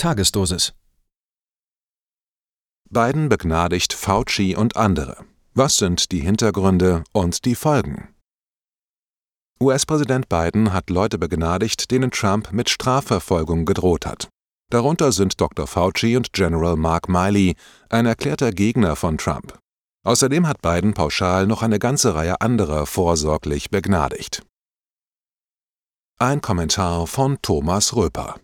Tagesdosis. Biden begnadigt Fauci und andere. Was sind die Hintergründe und die Folgen? US-Präsident Biden hat Leute begnadigt, denen Trump mit Strafverfolgung gedroht hat. Darunter sind Dr. Fauci und General Mark Milley, ein erklärter Gegner von Trump. Außerdem hat Biden pauschal noch eine ganze Reihe anderer vorsorglich begnadigt. Ein Kommentar von Thomas Röper.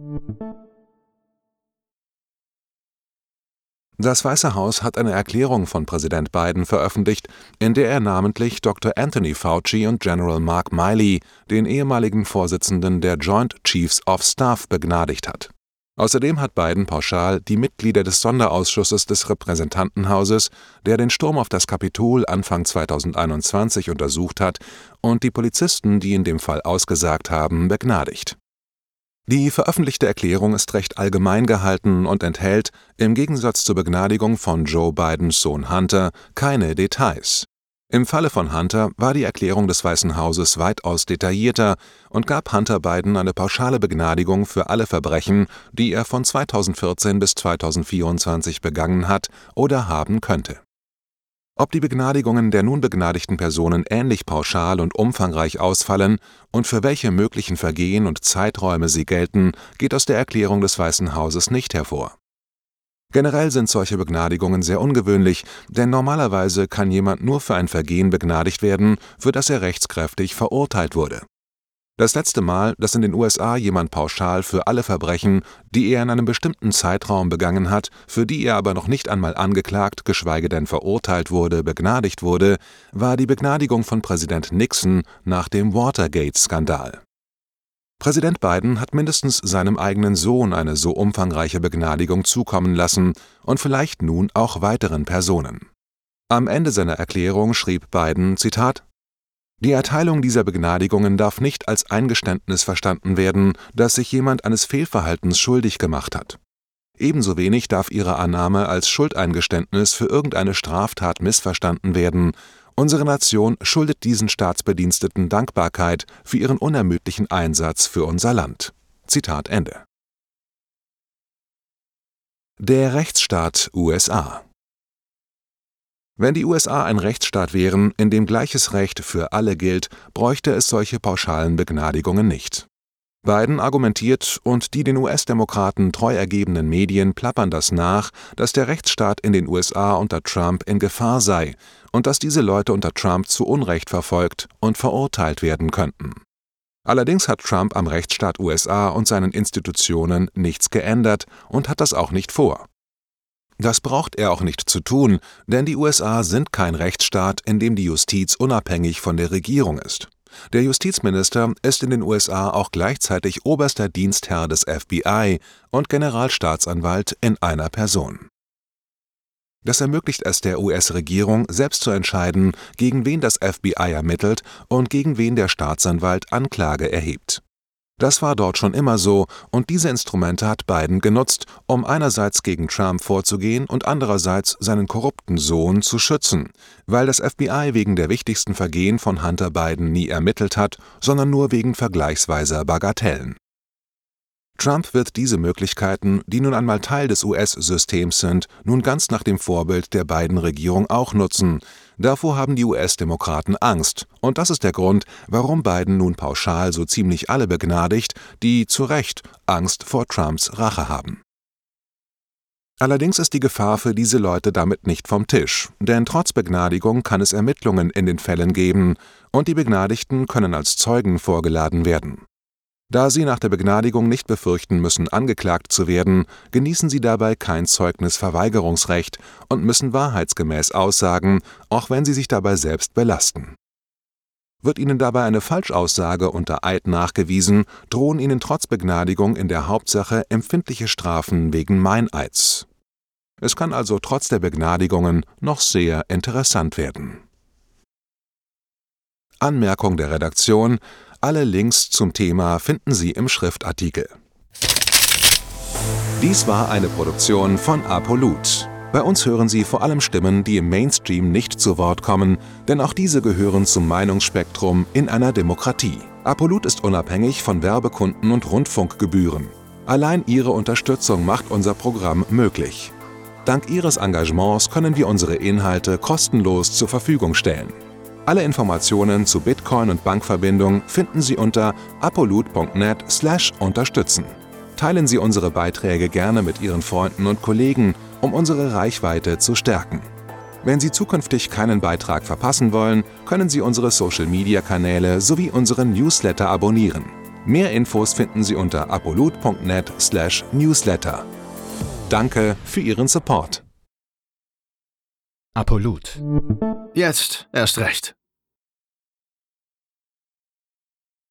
Das Weiße Haus hat eine Erklärung von Präsident Biden veröffentlicht, in der er namentlich Dr. Anthony Fauci und General Mark Milley, den ehemaligen Vorsitzenden der Joint Chiefs of Staff, begnadigt hat. Außerdem hat Biden pauschal die Mitglieder des Sonderausschusses des Repräsentantenhauses, der den Sturm auf das Kapitol Anfang 2021 untersucht hat, und die Polizisten, die in dem Fall ausgesagt haben, begnadigt. Die veröffentlichte Erklärung ist recht allgemein gehalten und enthält, im Gegensatz zur Begnadigung von Joe Bidens Sohn Hunter, keine Details. Im Falle von Hunter war die Erklärung des Weißen Hauses weitaus detaillierter und gab Hunter Biden eine pauschale Begnadigung für alle Verbrechen, die er von 2014 bis 2024 begangen hat oder haben könnte. Ob die Begnadigungen der nun begnadigten Personen ähnlich pauschal und umfangreich ausfallen und für welche möglichen Vergehen und Zeiträume sie gelten, geht aus der Erklärung des Weißen Hauses nicht hervor. Generell sind solche Begnadigungen sehr ungewöhnlich, denn normalerweise kann jemand nur für ein Vergehen begnadigt werden, für das er rechtskräftig verurteilt wurde. Das letzte Mal, dass in den USA jemand pauschal für alle Verbrechen, die er in einem bestimmten Zeitraum begangen hat, für die er aber noch nicht einmal angeklagt, geschweige denn verurteilt wurde, begnadigt wurde, war die Begnadigung von Präsident Nixon nach dem Watergate-Skandal. Präsident Biden hat mindestens seinem eigenen Sohn eine so umfangreiche Begnadigung zukommen lassen und vielleicht nun auch weiteren Personen. Am Ende seiner Erklärung schrieb Biden, Zitat: Die Erteilung dieser Begnadigungen darf nicht als Eingeständnis verstanden werden, dass sich jemand eines Fehlverhaltens schuldig gemacht hat. Ebenso wenig darf ihre Annahme als Schuldeingeständnis für irgendeine Straftat missverstanden werden. Unsere Nation schuldet diesen Staatsbediensteten Dankbarkeit für ihren unermüdlichen Einsatz für unser Land. Zitat Ende. Der Rechtsstaat USA. Wenn die USA ein Rechtsstaat wären, in dem gleiches Recht für alle gilt, bräuchte es solche pauschalen Begnadigungen nicht. Biden argumentiert, und die den US-Demokraten treu ergebenen Medien plappern das nach, dass der Rechtsstaat in den USA unter Trump in Gefahr sei und dass diese Leute unter Trump zu Unrecht verfolgt und verurteilt werden könnten. Allerdings hat Trump am Rechtsstaat USA und seinen Institutionen nichts geändert und hat das auch nicht vor. Das braucht er auch nicht zu tun, denn die USA sind kein Rechtsstaat, in dem die Justiz unabhängig von der Regierung ist. Der Justizminister ist in den USA auch gleichzeitig oberster Dienstherr des FBI und Generalstaatsanwalt in einer Person. Das ermöglicht es der US-Regierung, selbst zu entscheiden, gegen wen das FBI ermittelt und gegen wen der Staatsanwalt Anklage erhebt. Das war dort schon immer so, und diese Instrumente hat Biden genutzt, um einerseits gegen Trump vorzugehen und andererseits seinen korrupten Sohn zu schützen, weil das FBI wegen der wichtigsten Vergehen von Hunter Biden nie ermittelt hat, sondern nur wegen vergleichsweiser Bagatellen. Trump wird diese Möglichkeiten, die nun einmal Teil des US-Systems sind, nun ganz nach dem Vorbild der Biden-Regierung auch nutzen. Davor haben die US-Demokraten Angst, und das ist der Grund, warum Biden nun pauschal so ziemlich alle begnadigt, die zu Recht Angst vor Trumps Rache haben. Allerdings ist die Gefahr für diese Leute damit nicht vom Tisch, denn trotz Begnadigung kann es Ermittlungen in den Fällen geben, und die Begnadigten können als Zeugen vorgeladen werden. Da sie nach der Begnadigung nicht befürchten müssen, angeklagt zu werden, genießen sie dabei kein Zeugnisverweigerungsrecht und müssen wahrheitsgemäß aussagen, auch wenn sie sich dabei selbst belasten. Wird ihnen dabei eine Falschaussage unter Eid nachgewiesen, drohen ihnen trotz Begnadigung in der Hauptsache empfindliche Strafen wegen Meineids. Es kann also trotz der Begnadigungen noch sehr interessant werden. Anmerkung der Redaktion: Alle Links zum Thema finden Sie im Schriftartikel. Dies war eine Produktion von Apolut. Bei uns hören Sie vor allem Stimmen, die im Mainstream nicht zu Wort kommen, denn auch diese gehören zum Meinungsspektrum in einer Demokratie. Apolut ist unabhängig von Werbekunden und Rundfunkgebühren. Allein Ihre Unterstützung macht unser Programm möglich. Dank Ihres Engagements können wir unsere Inhalte kostenlos zur Verfügung stellen. Alle Informationen zu Bitcoin und Bankverbindung finden Sie unter apollut.net/unterstützen. Teilen Sie unsere Beiträge gerne mit Ihren Freunden und Kollegen, um unsere Reichweite zu stärken. Wenn Sie zukünftig keinen Beitrag verpassen wollen, können Sie unsere Social-Media-Kanäle sowie unseren Newsletter abonnieren. Mehr Infos finden Sie unter apollut.net/newsletter. Danke für Ihren Support. Apollut. Jetzt erst recht.